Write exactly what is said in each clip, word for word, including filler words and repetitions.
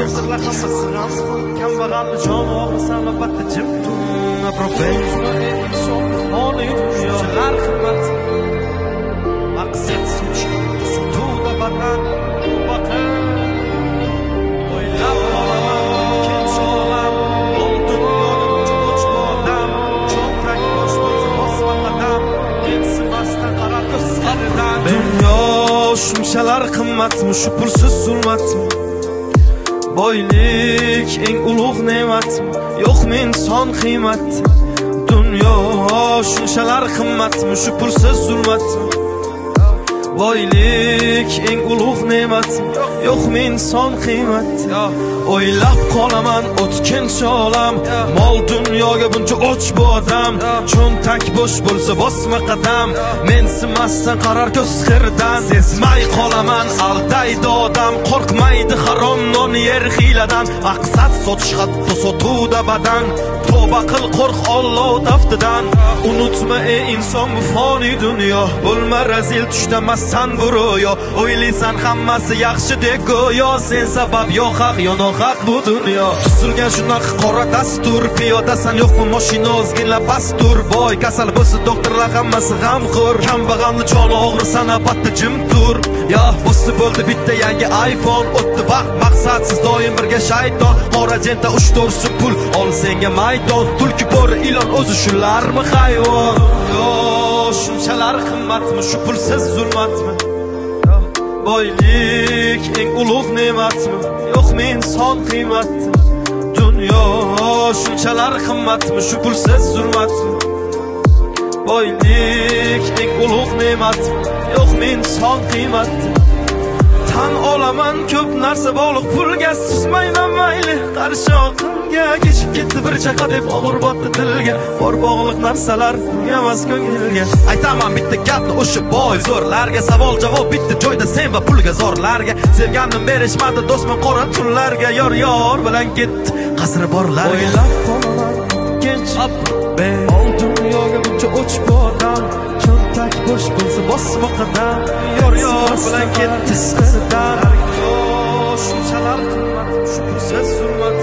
doktorlar hammasi g'am. Kambag'alni joni og'risa albatta jim tur. Propensiya inson holi shunchalar qimmat. Maqsad such sutuvda badan vaqt. O'ylab qolaman kim so'lam oltin cho'ch bodam cho'ntak bosh bo'lsa bosma qadam mensimasdan qarar ko'zlaridan. Dunyo shunchalar qimmatmi shu pulsiz zulmatmi? Boylik eng ulug' ne'matmi? Yo'qmi inson qiymati? Dunyo shunchalar qimmatmi shu pulsiz zulmatmi? Boylik eng ulug' ne'matmi? Yo'qmi inson qiymati? O'ylab qolaman o'tkinchi olam, mol dunyoga buncha och bu odam. Cho'ntak bo'sh bo'lsa bosma qadam, mensimasdan qarar ko'z xirdan. Sezmay qolaman aldaydi odam, qo'rqmaydi harom non yer hiyladan. Maqsad sotish hatto sotuvda badan, tavba qil qo'rq Alloh taftidan. Unutma ey inson bu foni dunyo, bo'lma razil tushdamassan bu ro'yo. O'ylaysan hammasi yaxshi deb go'yo, sen sabab yo haq yo nohaq bu dunyo. Tuzilgan shunaqa qora dastur, piyodasan yo'qmi mashina ozginlab pastur. Boy kasal bo'lsa doktorlar hammasi g'amxo'r, kambag'alni joni og'risa albatta jim tur. Ya bo'lsa bo'ldi bitta yangi iPhone, o'tdi vaqt maqsadsiz doim birga shayton. Qora jenta uch to'rt pul ol senga maydon, tulki bo'ri ilon o'zi shularmi hayvon? Yo shunchalar qimmatmi shu pulsiz zulmatmi? Boylik eng ulug' ne'matmi? Yo'qmi inson qiymati? Dunyo shunchalar qimmatmi shu pulsiz zulmatmi? Boylik eng ulug' ne'matmi? Yo'qmi inson qiymati? Tan olaman ko'p narsa bog'liq pulga, susmayman mayli qarshi oqimga. Kechib ketdi bir chaqa deb og'ir botdi dilga, bor bog'liq narsalar emas ko'ngilga. Aytaman bitta gapni o'sha boy zo'rlarga, savol javob bitta joyda sen va pulga zorlarga. Sevganni berishmadi do'stman qora tunlarga, yor yor bilan ketdi qasri borlarga. O'ylab qolaman kech be ol dunyoga buncha o'ch bodam, cho'ntak bo'sh bo'lsa bosma qadam, yor yor bilan ketdi qasidan. Shunchalar qimmat shu pulsiz zulmat,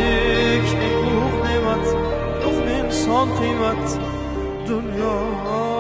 boylik eng ulug' ne'mat, yo'qmi inson qiymati? Dunyo